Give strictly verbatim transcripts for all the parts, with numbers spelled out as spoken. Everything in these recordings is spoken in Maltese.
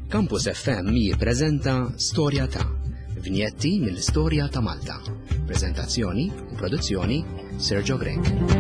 Campus F M jippreżenta Storja ta' Vinjetti mill-istorja ta' Malta. Preżentazzjoni u produzzjoni Sergio Grek.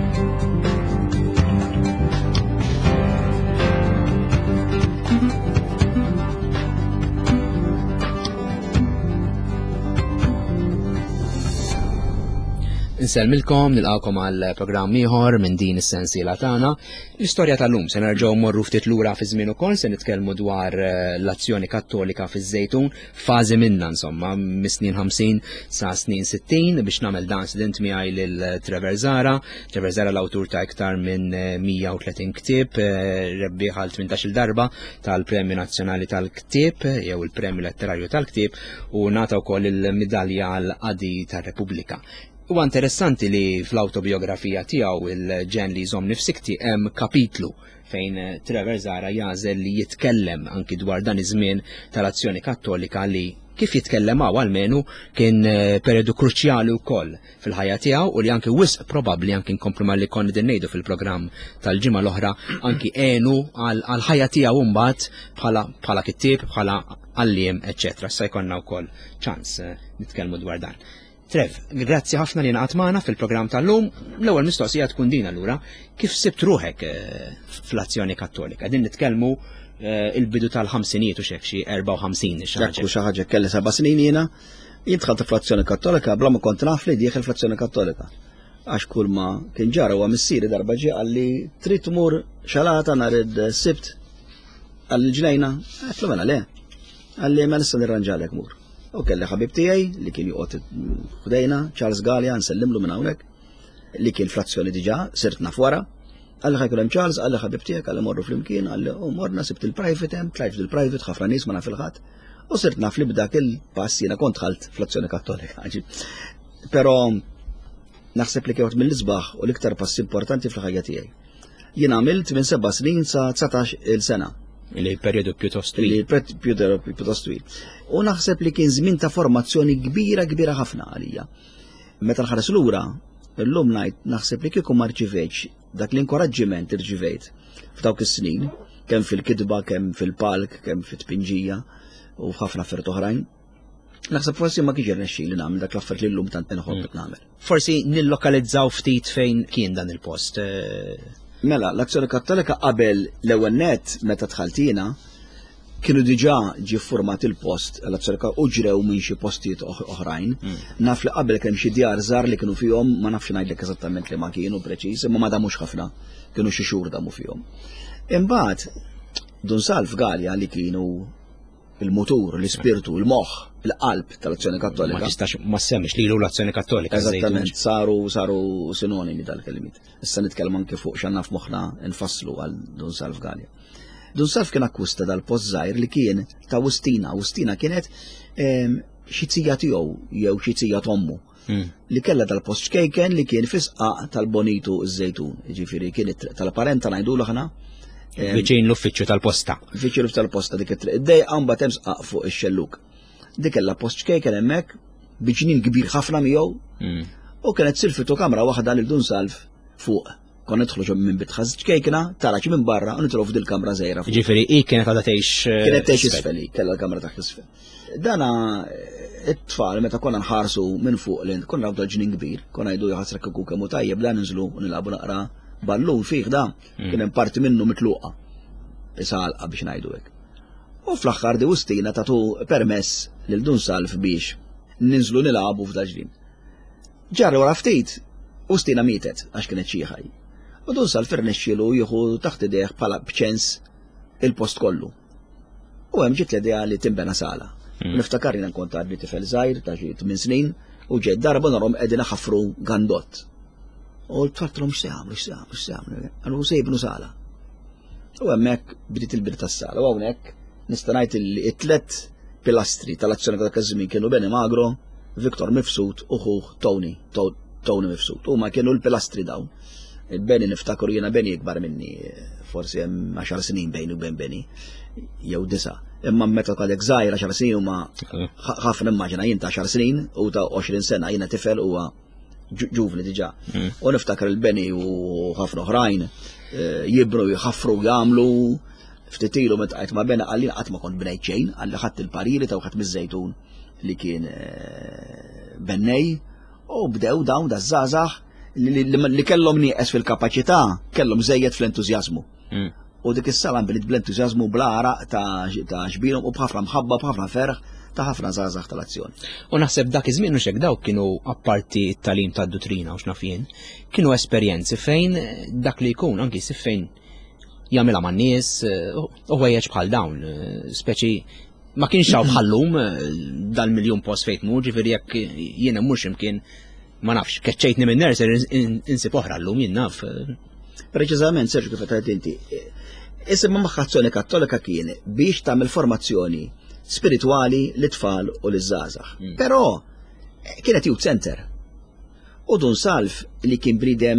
Nselmilkom, nilqawkom għal programm ieħor minn din is-sensiela tagħna. L-istorja tal-lum se nerġgħu mmorru ftit lura fi żmien ukoll se nitkellmu dwar l-azzjoni kattolika fiż-Żejtun, fażi minnha insomma mis-snin ħamsin sa snin sittin biex nagħmel dan student miegħi lil Trevor Zara. Trevor Zara l-awtur ta' iktar minn mija u tletin ktieb, rebbieħ għal tmintax-il darba tal-Premju Nazzjonali tal-Ktieb jew il-Premju Letterarju tal-Ktieb u nata wkoll il-Midalja għal Qadi tar-Repubblika. Huwa interessanti li fl-autobiografija tiegħu il-ġen li jżomm nifsikti hemm kapitlu fejn Trevor Zara jażel li jitkellem anki dwar dan iż-żmien tal-azzjoni kattolika li kif jitkellem hawn għalmenu kien periodu kruċjali wkoll fil-ħajja tiegħu u li anki wisq probabbli anki nkomplu mal li konni din ngħidu fil-programm tal-ġimgħa l-oħra anki għenu għal ħajja tiegħu mbagħad bħala bħala kittieb, bħala għalliem, eċċetera. Sa jkollna wkoll ċans nitkellmu dwar dan. Trev, grazzi ħafna li naqat magħna fil-programm tal-lum. L-ewwel mistoqsija tkun din allura, kif sibt ruħek fl-azzjoni kattolika? Din nitkellmu il-bidu tal-ħamsinijiet u xek xi erba' u ħamsin xi ħaġa. Jekk xi ħaġa kelli seba' snin jiena, jidħalt fl-azzjoni kattolika bla ma kont naf li dieħel fl-azzjoni kattolika. Għax kull ma kien ġara huwa missieri darba ġie qalli trid tmur xalata nhar is-sibt għall-ġnejna, qed mela le. Qalli ma nista' nirranġalek mur. U kelli ħabib tiegħi li kien joqgħod ħdejna, Charles Gallia, nsellimlu minn hawnhekk, li kien fl-azzjoni diġà, sirt naf wara. Qalli ħajkun hemm Charles, qalli ħabib tiegħek, qalli morru flimkien, qalli u morna sibt il-private hemm, tlajt fil-private, ħafna nies ma naf il-ħadd. U sirt naf li b'dak il-pass jiena kont ħalt fl-azzjoni kattolika. Però naħseb li kienet mill-isbaħ u l-iktar pass importanti fil-ħajja tiegħi. Jien għamilt minn seba' snin sa tsatax il-sena. Li periodu pjuttost twil. Li periodu pjuttost twil. U naħseb li kien żmien ta' formazzjoni kbira kbira ħafna għalija. Meta nħares lura, illum ngħid naħseb li kieku ma rċivejtx dak l-inkoraġġiment irċivejt f'dawk is-snin, kemm fil-kidba, kemm fil-palk, kemm fit-tpinġija u f'ħafna affarijiet oħrajn. Naħseb forsi ma kienx irnexxi li nagħmel dak l-affarijiet li llum tant inħobb nagħmel. Forsi nillokalizzaw ftit fejn kien dan il-post. Mela, l-azzjoni kattolika qabel l-ewwel nett meta tħaltina kienu diġà ġie format il-post l-azzjoni kattolika u ġrew minn xi postijiet oħrajn. Naf li qabel kemm xi djar żgħar li kienu fihom ma nafx ngħidlek eżattament li ma kienu preċiż, imma ma damux ħafna, kienu xi xhur damu fihom. Imbagħad Dunsalf Gallia li kienu il-mutur, l-ispirtu, il-moħħ, il-qalb tal-azzjoni kattolika. Ma tistax ma semmix lilu l-azzjoni kattolika. Eżattament, saru saru sinonimi dal-kelimiet. Issa nitkellem anke fuq x'għandna f'moħħna nfasslu għal Dunsalf Gallia. Dunsalf kien akkwista dal-post żgħir li kien ta' Wistina. Wistina kienet xi tzija tiegħu jew xi tzija tommu li kellha dal-post xkejken li kien fisqa tal-Bonitu Żejtun. Jiġifieri kien tal-parenta ngħidulu aħna. Viċin l-uffiċċju tal-posta. Viċin l-uffiċċju tal-posta dik it-triq. Id-dejqa mbagħad hemm sqaq fuq ix-xelluk. Dik kellha post xkejken hemmhekk biġnien kbir ħafna miegħu u kienet silfitu kamra waħda lil Dunsalf fuq. Kon nidħlu ġo minn bit ħażġ kejkna, tarax minn barra u nitru f'dil kamra żgħira. Ġifieri hi kienet għadha tgħix kienet tgħix isfel, kellha l-kamra taħt isfel. Dana it-tfal meta konna nħarsu minn fuq lint, konna nagħdu ġnien kbir, konna ngħidu jaħasrek ikun kemm hu tajjeb la ninżlu u nilagħbu naqra ballun fih da, kien hemm parti minnu mitluqa. Isalqa biex ngħidu hekk. U fl-aħħar di Wistina tagħtu permess lil Dunsalf biex ninżlu nilagħbu f'daġlin. Ġarra wara ftit Wistina mietet għax kienet xieħaj. U Dunsalf irnexxielu jieħu taħt idejh bħala b'ċens il-post kollu. U hemm ġiet l-idea li timbena sala. Niftakar jiena nkont għadni tifel żgħir ta' xi tmien snin u ġejt darba narhom qegħdin ħaffru gandott. U l-tfartlhom x'se jagħmlu, x'se jagħmlu, x'se jagħmlu. Għallu se jibnu sala. U hemmhekk bdiet il-bid tas-sala. U hawnhekk nista' ngħid it-tlet pilastri tal-azzjoni ta' żmien kienu Beni Magro, Viktor Mifsud u ħuh Tony, Tony Mifsud. Huma kienu l-pilastri dawn. Il-Beni niftakru jiena Beni ikbar minni, forsi hemm għaxar snin bejn u bejn Beni, jew disa'. Imma meta kadek żgħir għaxar snin huma ħafna immaġina jien ta' għaxar snin u ta' għoxrin sena jiena tifel huwa ġuvni diġà. U niftakar il-Beni u ħafna oħrajn jibru jħaffru jagħmlu ftit ilu meta qajt ma' bena għalli qatt ma kont bnejt xejn, għalli ħadd il-pariri taw ħadd miż-żejtun li kien bennej u bdew dawn daż-żgħażagħ li kellhom nieqes fil-kapaċità, kellhom żejjed fl-entużjażmu. U dik is-sala nbilit bl-entużjażmu bla għaraq ta' ġbierhom u b'ħafna mħabba b'ħafna ferħ ta' ħafna żgħażagħ tal-azzjoni. U naħseb dak iż-żmien mhux hekk dawk kienu apparti t-tagħlim tad-dottrina u x'naf jien, kienu esperjenzi fejn dak li jkun anki si fejn jagħmilha man-nies u ħwejjeġ bħal dawn, speċi ma kienx hawn bħallum dal-miljun post fejn tmur, ġifieri jekk jiena mhux imkien ma nafx, keċċejtni minn nerser insib oħra llum jien naf. Preċiżament, Serġu kif qed inti. Isimha Azzjoni Kattolika kien biex tagħmel formazzjoni spiritwali lit-tfal u liż-żgħażagħ. Però kienet youth center. U dun salf li kien bridem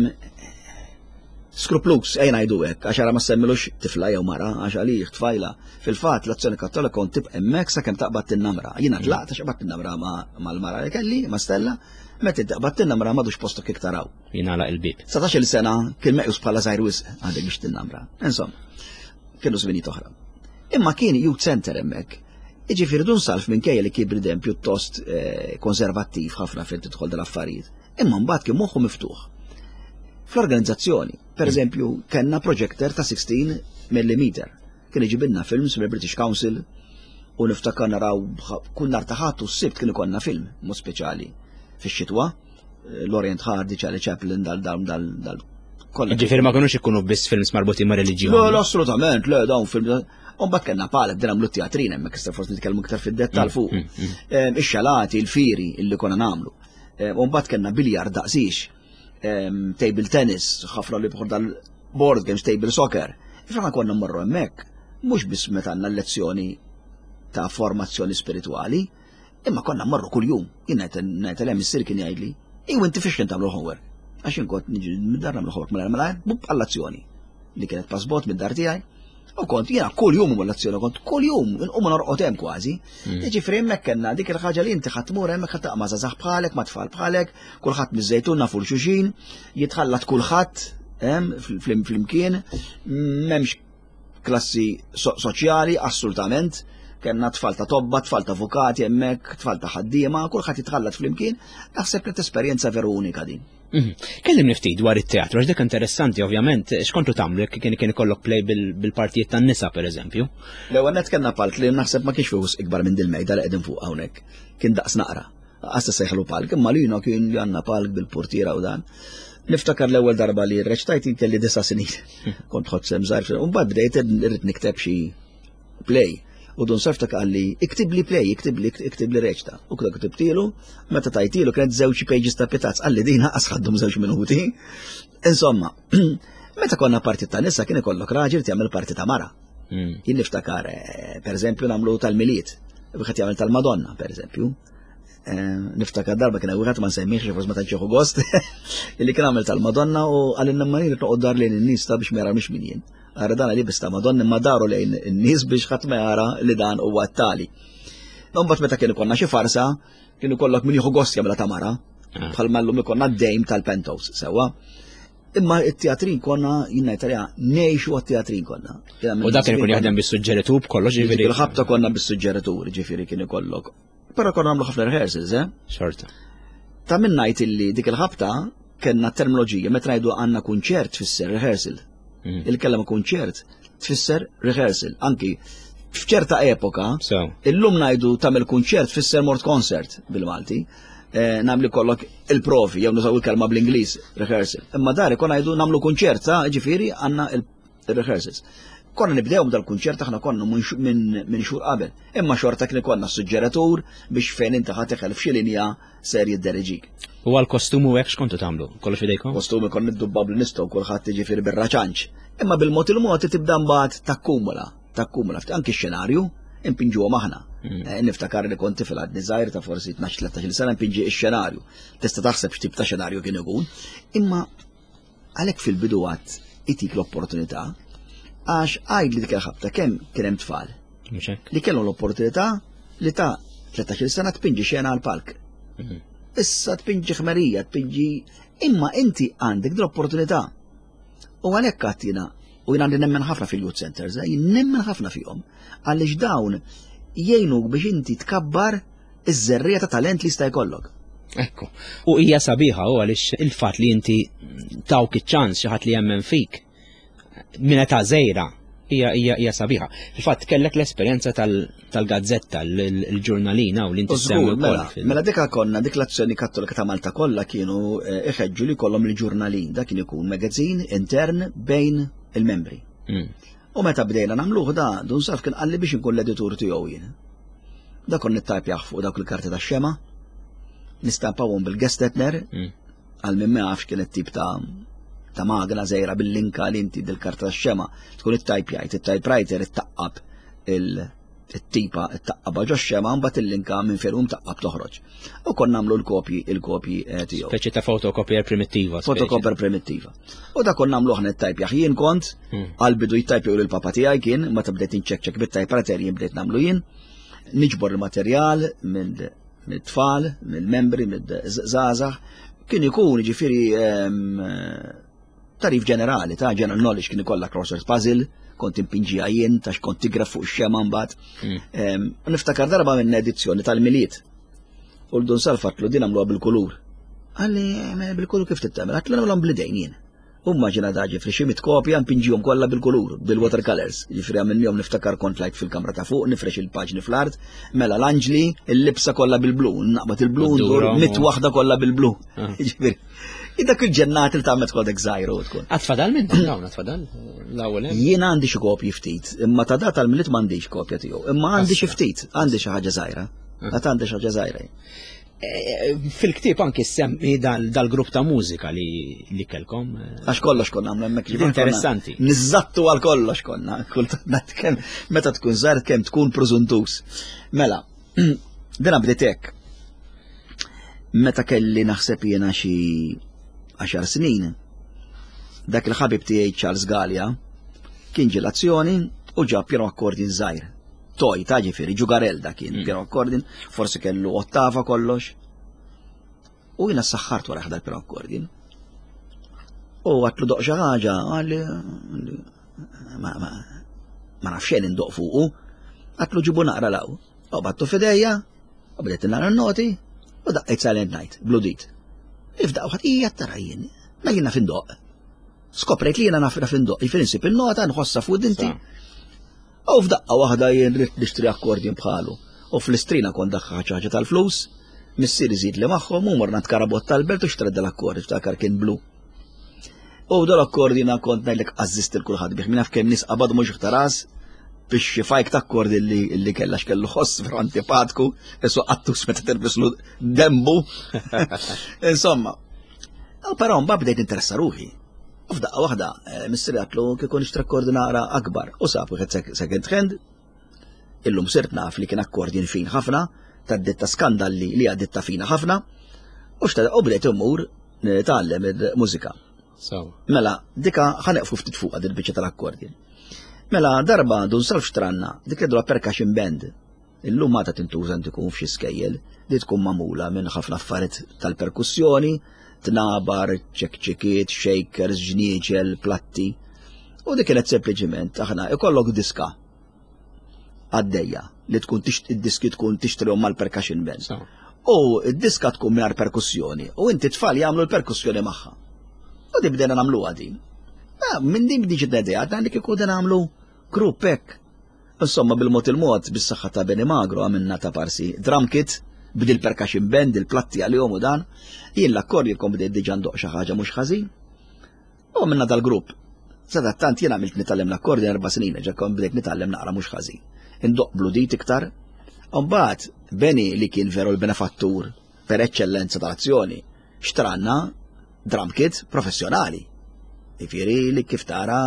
skruplus, ejn ngħidu hekk, għax ara ma semmilux tifla jew mara, għax għalih tfajla. Fil-fatt l-Azzjoni Kattolika kont tibqa' hemmhekk sakemm taqbad tin-namra. Jiena tlaqt għax qbad tin-namra mal-mara li kelli, ma' Stella, meta taqbad tin-namra m'għadux postok iktar hawn. Jingħalaq il-bib. satax-il sena kien meqjus bħala żgħir wisq għandek biex tin-namra. Insomma, kienu żminijiet oħra. Imma kien youth center hemmhekk. Jiġifieri dun salf minkejja li kien bridem pjuttost konservattiv ħafna fejn tidħol dal-affarijiet. Imma mbagħad kien moħħu miftuħ. Fl-organizzazzjoni, pereżempju, kellna projector ta' sixteen millimeter. Kien iġibilna films mill-British Council u niftakar naraw kull nhar ta' ħadd u s-sibt kien ikollna film mod speċjali fix-xitwa, l-Orient Hardy, Charlie Chaplin, dal kollha. Ġifieri ma kinux ikunu biss films marbutin ma' reliġjoni. Le, assolutament, le, dawn film. Umbat kellna palek din għamlu teatrin hemmhekk issa forsi nitkellmu iktar fid-dettall fuq. Ix-xalati, il-firi illi konna nagħmlu. Umbat kellna biljard daqsix, table tennis, ħafna li bħor dal-board games, table soccer. Ifra konna mmorru hemmhekk, mhux biss meta għandna lezzjoni ta' formazzjoni spiritwali, imma konna mmorru kuljum. Jien ngħid hemm is-sir kien jgħidli, "Iw inti fiex kien tagħmlu homework?" Għax inkont niġi mid-dar nagħmlu homework mela bub għall-azzjoni li kienet passbot mid-dar tiegħi. U kont jiena kull jum u l-azzjoni, kont kull jum inqum norqod hemm kważi. Jiġifieri hemmhekk kellna dik il-ħaġa li inti ħadd tmur hemmhekk ħadd taqma' żgħażagħ bħalek, ma' tfal bħalek, kulħadd miż-żejtun nafu l-xulxin, jitħallat kulħadd hemm flimkien, m'hemmx klassi soċjali assolutament, kellna tfal ta' tobba, tfal ta' avukati hemmhekk, tfal ta' ħaddiema, kulħadd jitħallat flimkien, naħseb kienet esperjenza veru unika din. Kellim niftit dwar it-teatru, għax dik interessanti ovvjament, x'kontu tagħmlu kien kien ikollok play bil-partijiet tan-nisa pereżempju. L-ewwel nett kellna palk li naħseb ma kienx fihus ikbar minn dil-mejda li qegħdin fuq hawnhekk. Kien daqs naqra. Qasta sejħlu palk, imma lina kien li għandna palk bil-portiera u dan. Niftakar l-ewwel darba li rreċtajt kelli disa' snin. Kont ħodt sem żgħir, u mbagħad bdejt irrid nikteb xi play. U dun sarf ta' għalli, iktib li play, iktib li iktib li reċta. U kda ktibtilu, meta tajtilu kienet żewġ pages ta' pitazz, għalli din ħaqqas ħaddum żewġ minuti. Insomma, meta konna parti ta' nisa kien ikollok raġel tagħmel parti ta' mara. Jien niftakar, pereżempju nagħmlu tal-miliet, wieħed jagħmel tal-Madonna, pereżempju. Niftakar darba kien wieħed ma nsemmihx forsi ma tantx gost, illi kien għamel tal-Madonna u għalin nammanin li noqgħod dar lejn in-nies ta' biex ma jarawniex min jien. Għara dan li bista Madonna imma daru lejn in-nies biex ħadd ma jara li dan huwa t-tali. Mbagħad meta kienu konna xi farsa, kienu kollok min jieħu gost jagħmilha ta' mara, bħal mallum ikonna d-dejm tal-penthouse sewwa. Imma t-teatrin konna jien ngħid ngħixu għat-teatrin konna. U dak kien ikun jaħdem bis-suġġeritur b'kollox ġifieri. Il-ħabta konna bis-suġġeritur ġifieri kien ikollok. Però konna nagħmlu ħafna rehearsals, eh? Xorta. Ta' min ngħid illi dik il-ħabta kellna terminoloġija meta ngħidu għandna kunċert tfisser rehearsal. Il-kellem kunċert tfisser rehearsal. Anki f'ċerta epoka, illum ngħidu tagħmel kunċert tfisser mort concert bil-Malti. Nagħmlu kollok il-profi, jew nużaw il-kelma bl-Ingliż rehearsal. Imma dar ikun ngħidu nagħmlu kunċert ta' ġifieri għandna il-rehearsals. Konna nibdew dal-kunċert aħna konna minn xhur qabel. Imma xorta kien konna suġġeratur biex fejn inti ħateħel f'xi linja ser jiddereġik. U għal-kostumu hekk x'kontu tagħmlu? Kollox fidejkom? Kostumi kon niddubbaw bl-nistgħu kulħadd jiġifieri bir-raċanċ. Imma bil-mod il-mod tibda mbagħad takkumula, takkumula anke x-xenarju impinġuhom aħna. Niftakar li kont tifel għadni żgħir ta' forsi tnax tlettax-il sena impinġi x-xenarju. Tista' taħseb x'tip ta' xenarju kien ikun. Imma għalhekk fil-bidu għad itik l-opportunità għax għajd li dik il-ħabta kemm kien hemm tfal li kellhom l-opportunità li ta' tlettax-il sena tpinġi xena għall-palk. Issa tpinġi ħmerija, tpinġi imma inti għandek l-opportunità. U għalhekk għattina U jien għandi nemmen ħafna fil-youth centers, jien nemmen ħafna fihom, għaliex dawn jgħinuk biex inti tkabbar iż-żerrija ta' talent li jista' jkollok. Ekku. U hija sabiħa u għaliex il-fatt li inti tawk iċ-ċans xi ħadd li jemmen fik minn età żgħira hija hija sabiħa. Il-fatt kellek l-esperjenza tal-gazzetta, l-ġurnalina u li inti semmi wkoll. Mela dik konna dik l-azzjoni Kattolika ta' Malta kollha kienu iħeġġu li jkollhom il-ġurnalin, dak kien ikun magazzin intern bejn il-membri. U meta bdejna nagħmluh da, dun saf kien qalli biex inkun l-editur tiegħu jien. Da kon nittajpjaħ fuq dawk il-karti tax-xema, nistampawhom bil-gestetner, għal minn ma jafx kienet tip ta' ta' magna żgħira bil-linka li inti dil-karta tax-xema tkun it-typejt, it-typewriter ittaqqab il-tipa ittaqqab ġo x-xema mbagħad il-linka minn fejn taqqab toħroġ. U konna nagħmlu l-kopji il-kopji tiegħu. Speċi ta' fotokopier primittiva. Fotokopier primittiva. U da konna nagħmluh nittajpjaħ jien kont għal bidu jittajpjaw lil papa tiegħi kien meta bdejt inċekkċek bit-typewriter jien bdejt nagħmlu jien. Niġbor il-materjal mill-tfal, mill-membri, mill-żgħażagħ, kien ikun ġifieri tarif ġenerali ta' general knowledge kien ikollha crossword puzzle, kont impinġija jien ta' x'kont tigraf fuq ix-xema mbagħad. Niftakar darba minn edizzjoni tal-miliet. U l-dun salfatlu din għamluha bil-kulur. Għalli bil-kulur kif tittamel? Għatlu nagħmluhom bl-idejn jien. Umma ġina da ġifri xi mit kopja mpinġihom kollha bil-kulur, bil-watercolors. Ġifri għamilnihom niftakar kont lajt fil-kamra ta' fuq, nifrex il-paġni fl-art, mela l-anġli, il-libsa kollha bil-blu, naqbad il-blu, mit waħda kollha bil-blu. Ġifri. Dak il-ġennat il tagħmel koldek żgħira u tkun. Għatfadal minn dawn għatfadal l-ewwel hemm. Jien għandi xi kopji ftit, imma ta' dat tal-miliet m'għandix kopja tiegħu, imma għandi xi ftit, għandi xi ħaġa żgħira. Għad għandi xi ħaġa żgħira. Fil-ktieb anki semmi dal-grupp ta' mużika li kellkom. Għax kollox konna għamlu hemmhekk. Interessanti. Niżattu għal kollox konna. Meta tkun żgħar kemm tkun preżuntus. Mela, dina bdiet hekk. Meta kelli naħseb jiena xi għaxar snin, dak il-ħabib tiegħi Charles Gallia kien ġie l-azzjoni u ġab piano akkordin żgħir. Toj ta' ġifieri ġugarelda kien piano akkordin, forsi kellu ottava kollox. U jiena ssaħħart wara ħda l-piano akkordin. U għatlu doq xi ħaġa, għalli ma nafx xejn indoq fuqu, għatlu ġibu naqra law. U battu f'idejja, u bdiet nara n-noti, u daqqejt Silent Night, bludit. Ifdaq uħat, ija tara jien, ma jiena findoq. Skoprejt li jiena nafra findoq, jifinsib il-nota, nħossa fuq dinti. U f'daqqa waħda jien rrit nishtri akkordin bħalu. U fl-istrina kon daħħa ħaġa tal-flus, missier iżid li magħhom u morna tkarabot tal-belt u xtred dal-akkord, ftakar kien blu. U dal-akkordina kont ngħidlek għażist il-kulħadd bih, minaf kemm nies qabad mhux ħtaras biex fajk ta' akkord li kellax kellu ħoss fru antipatku, esso għattus meta terbislu dembu. Insomma, però mbagħad bdejt interessa ruħi. U f'daqqa waħda, missier għatlu kikun ixtra akkordi naqra akbar. U sabu qed second hand, illum sirt naf li kien akkordin fin ħafna, ta' ditta skandalli li għaditta fina ħafna, u xtada u bdejt immur nitgħallem il-mużika. Mela, dika ħaneqfu ftit fuq għad il-biċċa tal-akkordin. Mela, darba dun salf xtranna, dik jedru percussion band. Illum ma ta' tintuża tkun f'xi skejjel, li tkun mamula minn ħafna affarijiet tal-perkussjoni, tnabar, ċekċekiet, shakers, ġnieċel, platti. U dik kienet sempliċiment aħna ikollok diska għaddejja li tkun id-diski tkun tixtrihom mal-percussion band. U id-diska tkun mingħajr perkussjoni, u inti tfal jagħmlu l-perkussjoni magħha. U di bdejna nagħmluha din. Minn din diġi d-idea, għandik ikun nagħmlu grupp hekk. Insomma, bil-mod il-mod, bis-saħħa ta' Beni Magro għamilna ta' parsi drum kit, bidil percussion band, il-platti għal-jom u dan, jien l-akkordi jkom bdejt diġà ndoq xi ħaġa mhux ħażin. U minna dal-grupp. Sadattant jien għamilt nitgħallem l-akkordi erba' snin, ġekkom bdejt nitgħallem naqra mhux ħażin. Indoq bludit iktar. U mbagħad Beni li kien veru l-benefattur per eċċellenza tal-azzjoni, xtranna drum kit professjonali. Ifiri li kif tara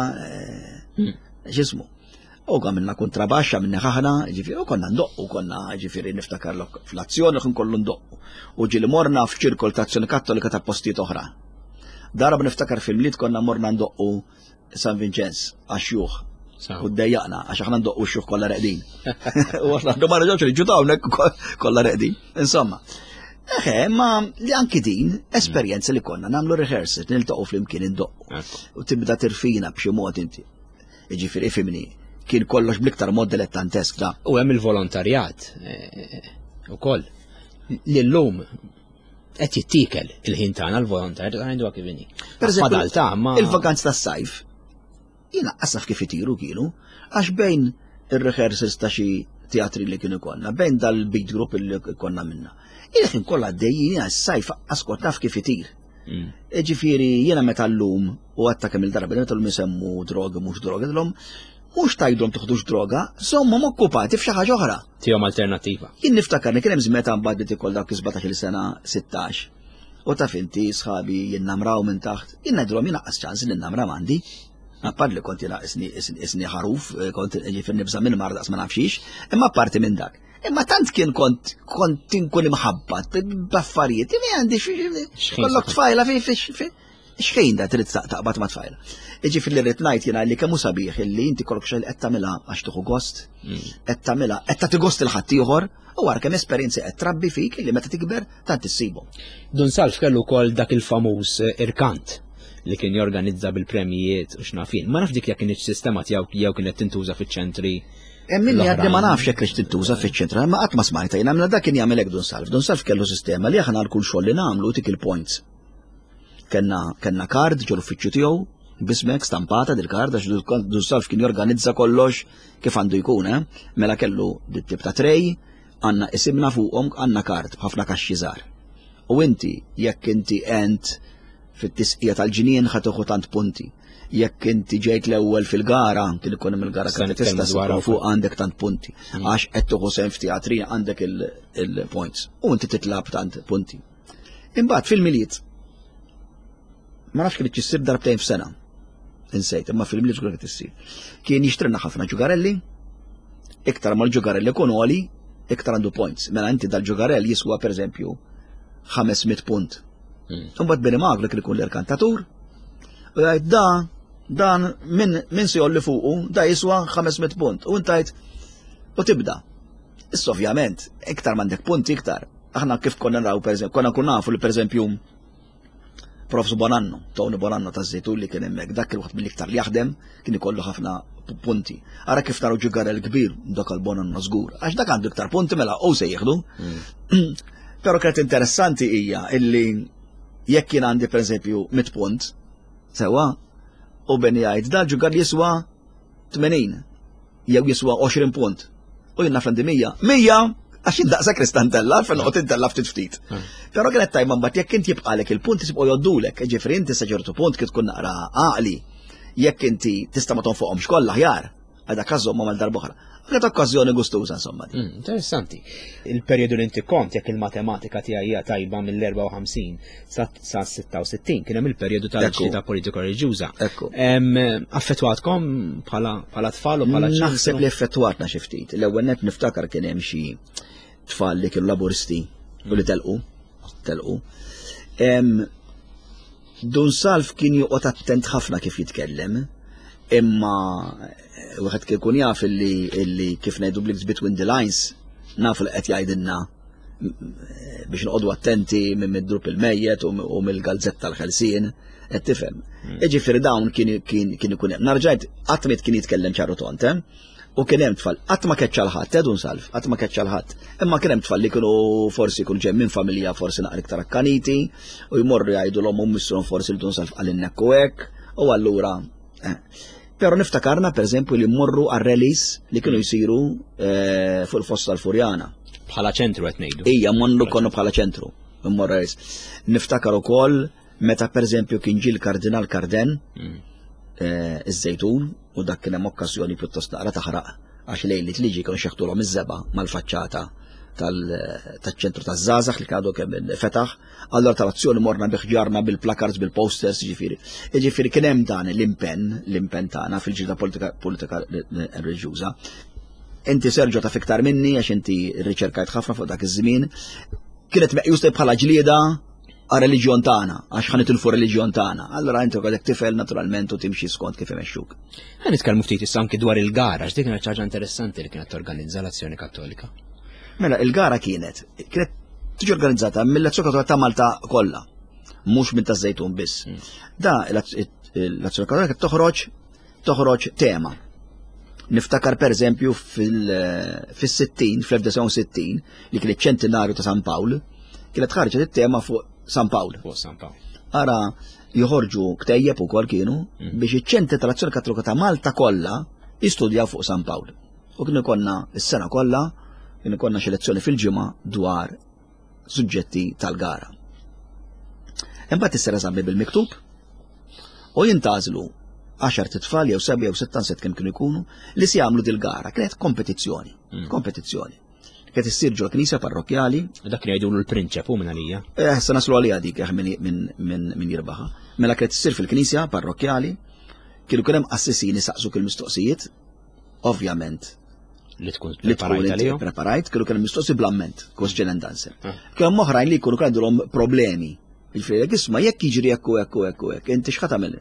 ġismu. U għamilna kontrabaxxa minna ħaħna, ġifiri, u konna ndoqqu, konna ġifiri niftakar fl-azzjoni kien kollu ndoqqu. U ġili morna f'ċirkol ta' azzjoni kattolika ta' postijiet oħra. Darba niftakar fil-miliet konna morna ndoqqu San Vincenz, għaxjuħ. U d-dejjaqna, għax aħna ndoqqu x-xuħ kolla reqdin. U għaxna domar ġoċ li ġutawnek kolla reqdin. Insomma. Eħe, ma li anki din, esperjenza li konna namlu rehearsal, niltaqgħu flimkien indoqqu. U tibda tirfina b'xi mod inti. Jiġifieri ifhimni, kien kollox bl-iktar mod dilettantesk da. U hemm il-volontarjat ukoll li llum qed jittikel il-ħin tagħna l-volontarjat għandu kif inhi. Pereżempju, il-vakanzi tas-sajf jiena qasaf kif itiru kienu għax bejn ir-rehearsals ta' xi teatri li kienu konna, bejn dal-beat group li konna minna. Jiena kien kollha għaddejjin għas-sajf askot naf kif itir. Ġifieri jiena meta llum u għatta kemm il-darba meta llum isemmu droga mhux droga, illum mhux tgħidhom toħdux droga, somma okkupati f'xi ħaġa oħra. Tihom alternattiva. Jien niftakarni kien hemm żmien meta mbagħad bdiet ikoll dawk is-sebgħax-il sena sittax. U taf inti sħabi jinnamraw minn taħt, jien ngħidulhom jien naqqas ċans li nnamra m'għandi. Appart li kont jiena isni ħaruf, kont ġifier nibża minn mar daqs ma nafxix, imma apparti minn dak. Imma tant kien kont kont inkun imħabbat b'affarijiet, mi għandi kollok tfajla fi xejn da trid taqbad ma tfajla. Ġifier li rrid ngħid jiena li kemm hu sabiħ illi inti kollok xejn qed tagħmilha għax tieħu gost, qed tagħmilha qed tagħti gost il ħadd ieħor u wara kemm esperjenzi qed trabbi fik illi meta tikber tant issibhom. Dunsalf kellu wkoll dak il-famuż irkant li kien jorganizza bil-premijiet u x'nafin. Ma naf dik jekk kienet sistema tiegħu jew kienet tintuża fiċ-ċentri. Min jgħaddi ma nafx jekk rix tintuża fiċ-ċentra, ma qatt ma smajta jien għamla dak kien jagħmel hekk Dunsalf. Dunsalf kellu sistema li aħna l-kull xogħol li nagħmlu tik il-points. Kenna kard ġol uffiċċju tiegħu bismek stampata dil-kard għax Dunsalf kien jorganizza kollox kif għandu jkun, eh? Mela kellu dit-tip ta' trej, għandna isimna fuqhom għandna kard b'ħafna kaxxi żgħar. U inti jekk inti ent fit-tisqija tal-ġinien ħad tieħu tant punti. Jekk inti ġejt l-ewwel fil-gara, kien ikun hemm il-gara kien tista' fuq għandek tant punti. Għax qed tieħu sehem f'teatri għandek il-points. U inti titlab tant punti. Imbagħad fil-miliet ma nafx kien issir darbtejn f'sena. Insejt, imma fil-miliet żgur qed issir. Kien jixtrilna ħafna ġugarelli, iktar mal-ġugarelli kun għoli, iktar għandu points. Mela inti dal-ġugarell jiswa pereżempju ħamesmiet punt. Imbagħad bini magħrek li kun l-erkantatur, u jgħid da, dan minn se jolli fuqu, da jiswa ħamesmiet punt. U intajt, u tibda. Issa ovvjament, iktar m'għandek punti iktar. Aħna kif konna naraw pereżempju, konna kun nafu li pereżempju Professor Bonanno, Tony Bonanno ta' Żejtun li kien hemmhekk, dak il-waħed mill-iktar li jaħdem kien ikollu ħafna punti. Ara kif naraw ġugarell kbir dak il-Bonanno żgur, għax dak għandu iktar punti mela u se jieħdu. Però kienet interessanti hija illi jekk jien għandi pereżempju mit punt, sewa, u beni jgħid dal ġugar jiswa tmenin, jew jiswa għoxrin punt. U jien naf għandi mija. Mija! Għax indaqsa kristantella, fil-noqt intella ftit ftit. Però kienet tajma mbagħad jekk inti jibqalek il-punti tibqgħu joddulek, ġifri inti sa ċertu punt kif tkun naqra għaqli. Jekk inti tista' ma tonfoqhomx kollha aħjar, għadha każhom ma mal-darba oħra. Kienet okkażjoni gustuża insomma. Interessanti. Il-perjodu li inti kont jekk il-matematika tiegħi hija tajba mill-erba' u ħamsin sa sitta u sittin kien hemm il-perjodu tal-ġlieda politika reliġjuża. Affettwatkom bħala tfal u bħala ċans? Naħseb li effettwatna xi ftit. L-ewwel nett niftakar kien hemm xi tfal li kienu laburisti u li telqu, telqu. Dunsalf kien joqgħod attent ħafna kif jitkellem, imma wieħed kien ikun jaf illi kif ngħidu bl between the lines nafu li qed jgħidilna biex noqogħdu attenti minn mid-drupp il-mejjet u mill-galzetta tal-ħelsien, qed tifhem. Jiġifieri dawn kien ikun hemm. Narġajt qatt ma kien jitkellem ċaru tont, u kien hemm tfal qatt ma keċċa l-ħadd, Dunsalf, qatt ma keċċa l-ħadd. Imma kien hemm tfal li kienu forsi jkunu ġej minn familja forsi naqra iktar akkaniti u jmorru jgħidulhom u missuhom forsi l-Dunsalf qalinna hekk u allura. Pero niftakarna per eżempju li mmorru għar-relis li kienu jsiru fuq il-Fossa tal-Furjana. Bħala ċentru qed ngħidu. Ija, mmorru konu bħala ċentru. Mmorru relis. Niftakar ukoll meta per eżempju kien ġie l-Kardinal Karden iż-Żejtun u dak kien hemm okkażjoni pjuttost naqra taħraq għax lejlit liġi kienu xeħtulhom iż-żeba mal-faċċata tal-ċentru taż-żgħażagħ li kienu kemm fetaħ, allura tal-azzjoni morna biħġarna bil-placards bil-posters ġifieri. Ġifieri kien hemm dan l-impenn, l-impenn tagħna fil-ġilda politika reliġjuża. Inti Serġo taf iktar minni għax inti rriċerkajt ħafna fuq dak iż-żmien. Kienet meqjus bħala ġlieda għar-reliġjon tagħna għax ħanitilfu reliġjon tagħna. Allura inti għadek tifel naturalment u timxi skont kif imexxuk. Ħa nitkellmu ftit issa anke dwar il-gara, x'dik kienet ħaġa interessanti li kienet torganizza l-Azzjoni Kattolika. Mela, il-gara kienet, kienet tiġi organizzata mill-Azzjoni Kattolika ta' Malta kollha, mhux minn ta' Żejtun biss. Da l-Azzjoni Kattolika toħroġ toħroġ tema. Niftakar per eżempju fil-sittin, fl-1960, li kien iċ-ċentenarju ta' San Pawl, kienet ħarġet it-tema fuq San Pawl. Fuq San Pawl. Ara joħorġu ktejjeb ukoll kienu biex iċ-ċentri tal-Azzjoni Kattolika ta' Malta kollha jistudjaw fuq San Pawl. U kien ikollna s-sena kollha kien ikollna xi lezzjoni fil-ġimgħa dwar suġġetti tal-gara. Imbagħad issir eżami bil-miktub u jintgħażlu għaxar titfal jew seba' jew sitta set kemm kienu jkunu li se jagħmlu dil-gara. Kienet kompetizzjoni, kompetizzjoni. Kienet issir ġol knisja parrokjali. Dak li jgħidulu l-prinċep u minn għalija. Eh, se naslu għalija dik minn jirbaħa. Mela kienet issir fil-knisja parrokjali, kienu kien hemm assessini saqsu kien mistoqsijiet, ovvjament. Li tkun preparajt preparajt, kienu kien mistoqsi blamment, question and answer. Kemm oħrajn li jkunu kellhom problemi. Il-frejlek isma' jekk jiġri hekk u hekk u hekk u hekk, inti x'ħad tagħmel?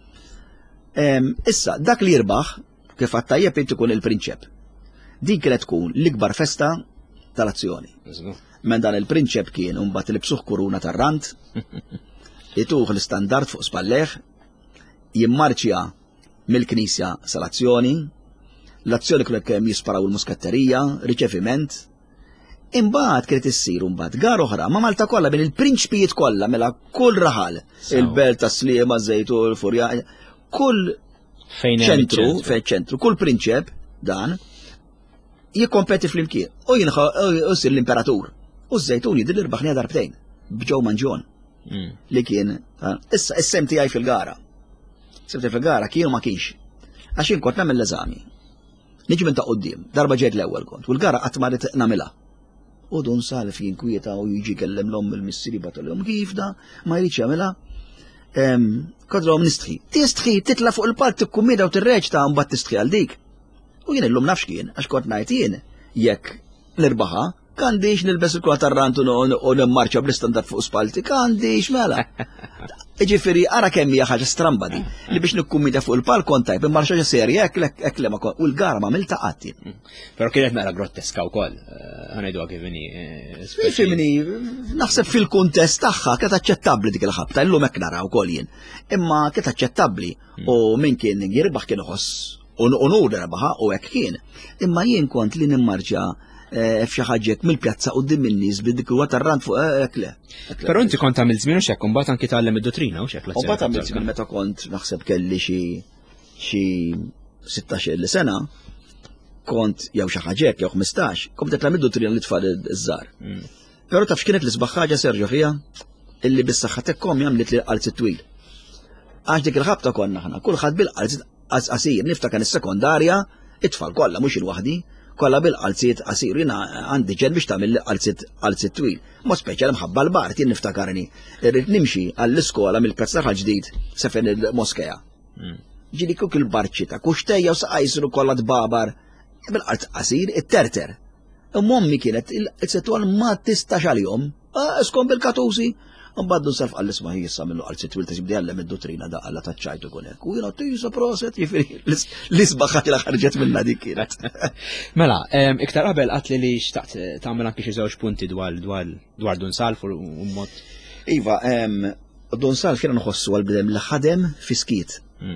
Issa, dak li jirbaħ, kif għattajjeb inti tkun il-prinċep. Din kienet tkun l-ikbar festa tal-azzjoni. Men dan il-prinċep kien mbagħad li bsuħ kuruna tar-rant, ituħ l-istandard fuq spalleħ, jimmarċja mill-knisja sal-azzjoni, l-azzjoni kienet kemm jisparaw il-muskatterija, riċeviment, imbagħad kienet issir imbagħad gar oħra ma' Malta kollha bin il-prinċpijiet kollha mela kull raħal, il-belt ta' Sliema, Żejtu, l-Furja, kull ċentru, fejn ċentru, kull prinċep dan jikkompeti fl-imkien. U jinħa usir l-imperatur. U Żejtun jidil irbaħnija darbtejn b'Ġew Manġon. Li kien issa is-sem tiegħi fil-gara. Sem tiegħi fil-gara kienu ma kienx. Għax jien kont nagħmel l-eżami. Niġi minn ta' quddiem, darba ġejt l-ewwel kont, u l-gara qatt ma rid nagħmilha. U dun salf jinkwieta u jiġi kellem l-om il-missieri batolhom kif da ma jridx jagħmilha. Kodrom nistħi. Tistħi titla fuq il-park tikkummida u tirreġta mbagħad tistħi għal dik. U jien illum nafx kien għax kont ngħid jien jekk l-irbaħa kandix nilbes il-kula tar-rant u nimmarċa bl-istandard fuq spalti, kandix mela. Ġifieri ara kemm hija ħaġa stramba di li biex nikkummida fuq il-park kont tajb immarċa ġa serja hekk hekk le ma u l-gara ma milta qatti. Però kienet nara grotteska wkoll, ħanejdu kif inhi. Fimni, naħseb fil-kuntest tagħha kienet aċċettabbli dik il-ħabta, illum hekk nara wkoll jien. Imma kienet aċċettabbli u min kien jirbaħ kien iħoss unur rebaħa u hekk kien. Imma jien kont li nimmarġa f'xi ħaġek mill-pjazza quddiem in-nies bid-dik huwa tar-rant fuq hekk le. Però inti kont tagħmel żmien u x'hekk imbagħad anki tgħallem id-dottrina u x'hekk. U mbagħad għamilt żmien meta kont naħseb kelli xi xi sittax-il sena kont jew xi ħaġek jew ħmistax, kont qed nagħmel dottrina li tfal iż-żgħar. Però taf x'kienet l-isbaħ ħaġa Serġo fiha illi bis-saħħa tekkom jagħmlet li qalzit twil. Għax dik il-ħabta konna aħna, kulħadd bil-qalzit qasir, niftakar is-sekondarja, it-tfal kollha mhux il-waħdi, kollha bil-qalziet qasir, jiena għandi ġen biex tagħmel qalzit qalzit twil. Mod speċjali mħabba l-bart jien niftakarni. Irrid nimxi għall-iskola mill-Pezzaħ ġdid se fejn il-moskeja. Ġieli kuk il-barċita, kuxtejja u saqajsru kollha tbabar bil-qalz qasir it-terter. Mommi kienet il-setwal ma tistax għalihom, iskom bil-katusi. Mbagħad nsarf għall-isma' jissa minnu qalzi twil ta' jibdi għallem id-dottrina daqqa taċċajtu kun hekk. U jiena tisa proset jifieri l-isbaħ ħadd li ħarġet minnha dik kienet. Mela, iktar qabel qatli li xtaqt tagħmel anke xi żewġ punti dwar dwar Dunsalf u mod. Iva, Dunsalf kienu nħossu għal-bidem li ħadem fi skiet.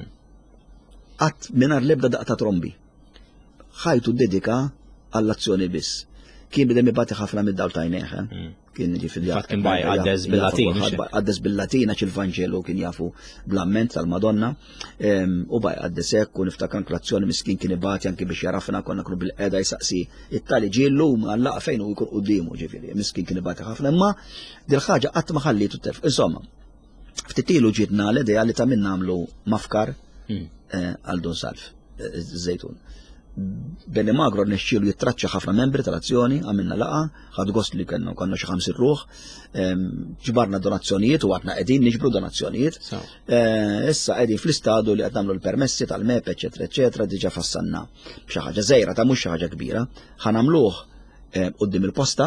Qatt mingħajr l-ebda daqqa ta' trombi. Ħajtu dedika għall-azzjoni biss. Kien bidem ibati ħafna mid-dawl ta' jnejħ. Kien ġifiri kien baj għaddes bil-Latin. Għaddes bil-Latin għax il-Vangelu kien jafu bl-amment tal-Madonna. U baj għaddes hekk u niftakar klazzjoni miskin kien ibati anki biex jarafna konna kunu bil-qeda jisaqsi it-tali ġillu għallaqa fejn u jkun quddiemu ġifiri. Miskin kien ibati ħafna imma dil-ħaġa qatt ma ħallitu telf. Insomma, ftitilu ġidna l-idea li ta' minn nagħmlu mafkar għal Dunsalf, Żejtun. Benni Magro nexxielu jittraċċa ħafna membri tal-azzjoni, għamilna laqa, ħad gost li kellna konna xi ħamsin ruħ, ġbarna donazzjonijiet u għadna qegħdin niġbru donazzjonijiet. Issa qegħdin fl-istadu li qed nagħmlu l-permessi tal-mep, eċetera, eċetera, diġà fassanna b'xi ħaġa żgħira ta' mhux xi ħaġa kbira, ħanamluh quddiem il-posta,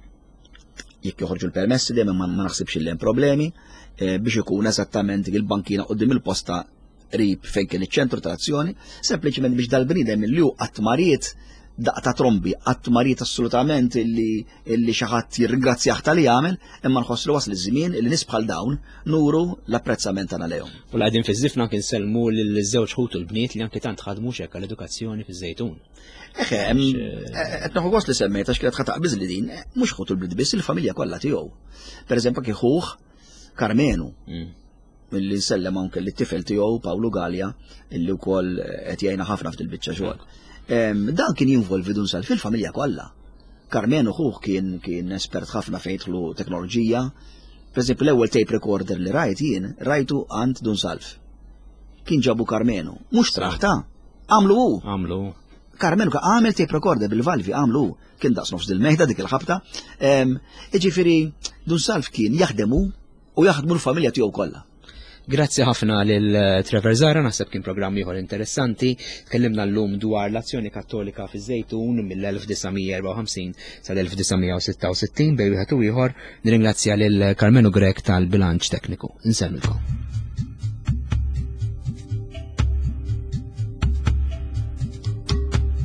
jekk joħorġu l-permessi dejjem ma naħsibx li hemm problemi, biex ikun eżattament il-bankina quddiem il-posta rib fejn kien iċ-ċentru tal-azzjoni, sempliċement biex dal-bniedem li hu qatt mariet daqta trombi qatt ma rrid assolutament illi illi xi ħadd jirringrazzjah tal-li jagħmel, imma nħoss li wasal iż-żmien illi nies bħal dawn nuru l-apprezzament tagħna lejhom. U l-qegħdin fiż-żifna kien sellmu liż-żewġ ħut u l-bniet li anke tant ħadmu hekk għall-edukazzjoni fiż-żejtun. Eħe, qed naħu gost li semmejt għax kienet ħataq biż li din, mhux ħut il-bniet biss il-familja kollha tiegħu. Pereżempju kien ħuh Karmenu. Milli nsellem anke l-tifel tiegħu Pawlu Galja illi wkoll qed jgħinna ħafna f'dil biċċa xogħol. Dan kien jinvolvi Dunsal fil-familja kollha. Karmenu ħuh kien kien espert ħafna fejn jidħlu teknoloġija. Pereżempju l-ewwel tape recorder li rajt jien rajtu għand Dunsalf. Kien ġabu Karmenu, mhux traħta, għamlu hu. Għamlu. Karmenu ka għamel tape recorder bil-valvi għamlu hu. Kien daqs nofs dil-mejda dik il-ħabta. Jiġifieri Dunsalf kien jaħdemu u jaħdmu l-familja tiegħu kollha. Grazzi ħafna lil Trevor Zara, naħseb kien programm ieħor interessanti. Tkellimna llum dwar l-azzjoni kattolika fiż-Żejtun mill-elf-tisa' sal-elf-tisa' sittin bejn wieħed u ieħor. Nirringrazzja lil Karmenu Grek tal-bilanċ tekniku. Insemmilkom.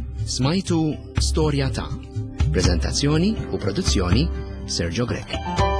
Smajtu Storja ta' Preżentazzjoni u produzzjoni Sergio Grek.